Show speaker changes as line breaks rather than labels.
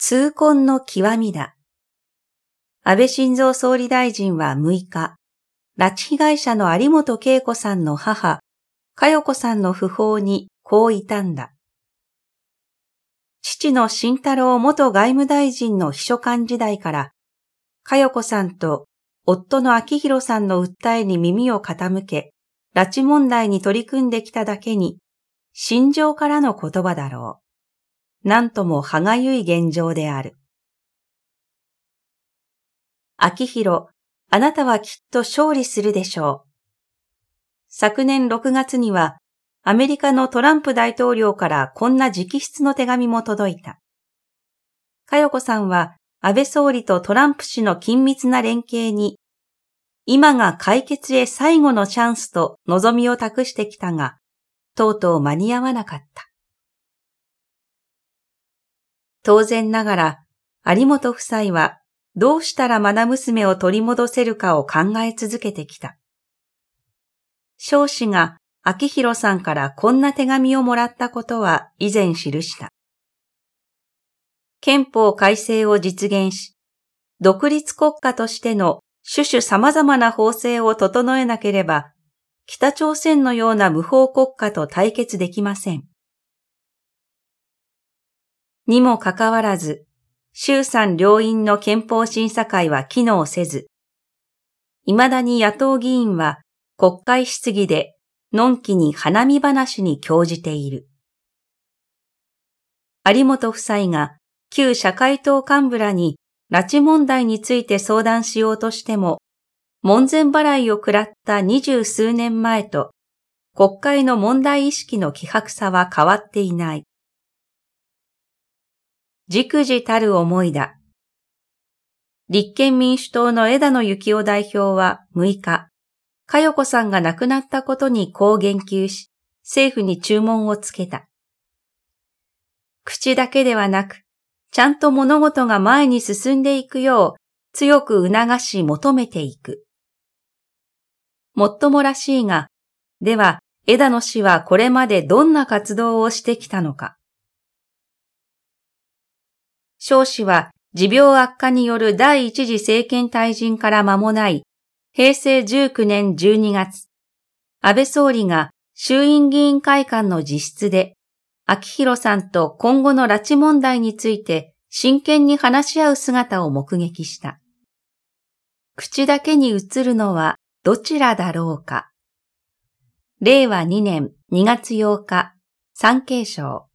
痛恨の極みだ。安倍晋三総理大臣は6日、拉致被害者の有本恵子さんの母、佳代子さんの訃報にこう悼んだ。父の慎太郎元外務大臣の秘書官時代から、佳代子さんと夫の明弘さんの訴えに耳を傾け、拉致問題に取り組んできただけに、心情からの言葉だろう。なんとも歯がゆい現状である。明弘、あなたはきっと勝利するでしょう。昨年6月には、アメリカのトランプ大統領からこんな直筆の手紙も届いた。佳代子さんは安倍総理とトランプ氏の緊密な連携に、今が解決へ最後のチャンスと望みを託してきたが、とうとう間に合わなかった。当然ながら、有本夫妻はどうしたら愛娘を取り戻せるかを考え続けてきた。少子が明弘さんからこんな手紙をもらったことは以前記した。憲法改正を実現し、独立国家としての種々様々な法制を整えなければ、北朝鮮のような無法国家と対決できません。にもかかわらず、衆参両院の憲法審査会は機能せず、未だに野党議員は国会質疑でのんきに花見話に興じている。有本夫妻が旧社会党幹部らに拉致問題について相談しようとしても、門前払いを食らった20数年前と国会の問題意識の希薄さは変わっていない。忸怩たる思いだ。立憲民主党の枝野幸男代表は6日、佳代子さんが亡くなったことにこう言及し、政府に注文をつけた。口だけではなく、ちゃんと物事が前に進んでいくよう強く促し求めていく。もっともらしいが、では枝野氏はこれまでどんな活動をしてきたのか。少子は持病悪化による第一次政権退陣から間もない平成19年12月、安倍総理が衆院議員会館の自室で、明弘さんと今後の拉致問題について真剣に話し合う姿を目撃した。口だけに映るのはどちらだろうか。令和2年2月8日、産経省。